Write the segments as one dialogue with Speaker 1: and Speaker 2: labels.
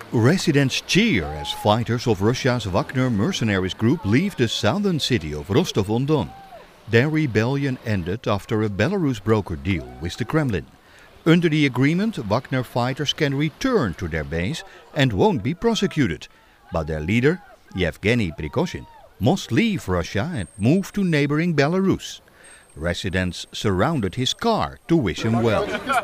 Speaker 1: Residents cheer as fighters of Russia's Wagner mercenaries group leave the southern city of Rostov-on-Don. Their rebellion ended after a Belarus brokered deal with the Kremlin. Under the agreement, Wagner fighters can return to their base and won't be prosecuted. But their leader, Yevgeny Prigozhin, must leave Russia and move to neighboring Belarus. Residents surrounded his car to wish him well.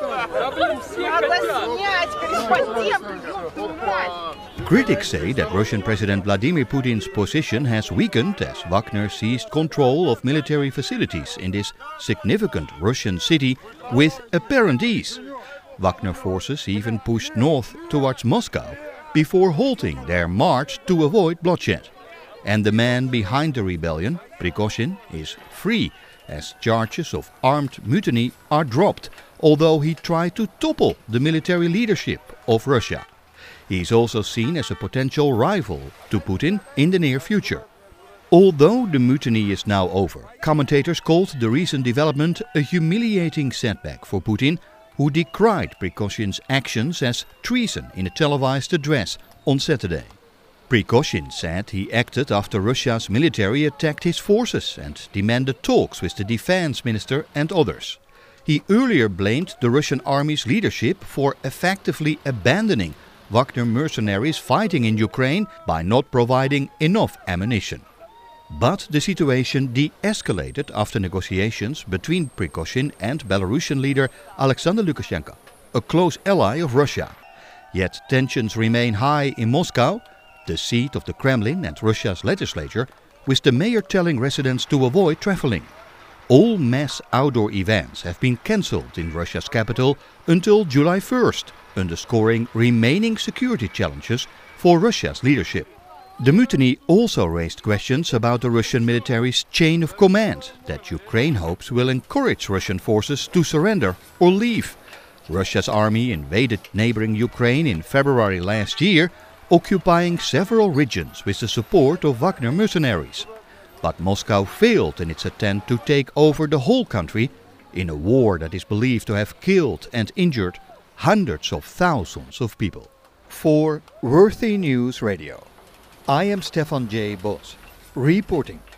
Speaker 1: Critics say that Russian President Vladimir Putin's position has weakened as Wagner seized control of military facilities in this significant Russian city with apparent ease. Wagner forces even pushed north towards Moscow before halting their march to avoid bloodshed. And the man behind the rebellion, Prigozhin, is free as charges of armed mutiny are dropped, although he tried to topple the military leadership of Russia. He is also seen as a potential rival to Putin in the near future. Although the mutiny is now over, commentators called the recent development a humiliating setback for Putin, who decried Prigozhin's actions as treason in a televised address on Saturday. Prigozhin said he acted after Russia's military attacked his forces and demanded talks with the defense minister and others. He earlier blamed the Russian army's leadership for effectively abandoning Wagner mercenaries fighting in Ukraine by not providing enough ammunition. But the situation de-escalated after negotiations between Prigozhin and Belarusian leader Alexander Lukashenko, a close ally of Russia. Yet tensions remain high in Moscow, the seat of the Kremlin and Russia's legislature, with the mayor telling residents to avoid traveling. All mass outdoor events have been cancelled in Russia's capital until July 1st, underscoring remaining security challenges for Russia's leadership. The mutiny also raised questions about the Russian military's chain of command that Ukraine hopes will encourage Russian forces to surrender or leave. Russia's army invaded neighboring Ukraine in February last year, occupying several regions with the support of Wagner mercenaries. But Moscow failed in its attempt to take over the whole country in a war that is believed to have killed and injured hundreds of thousands of people. For Worthy News Radio, I am Stefan J. Bos, reporting.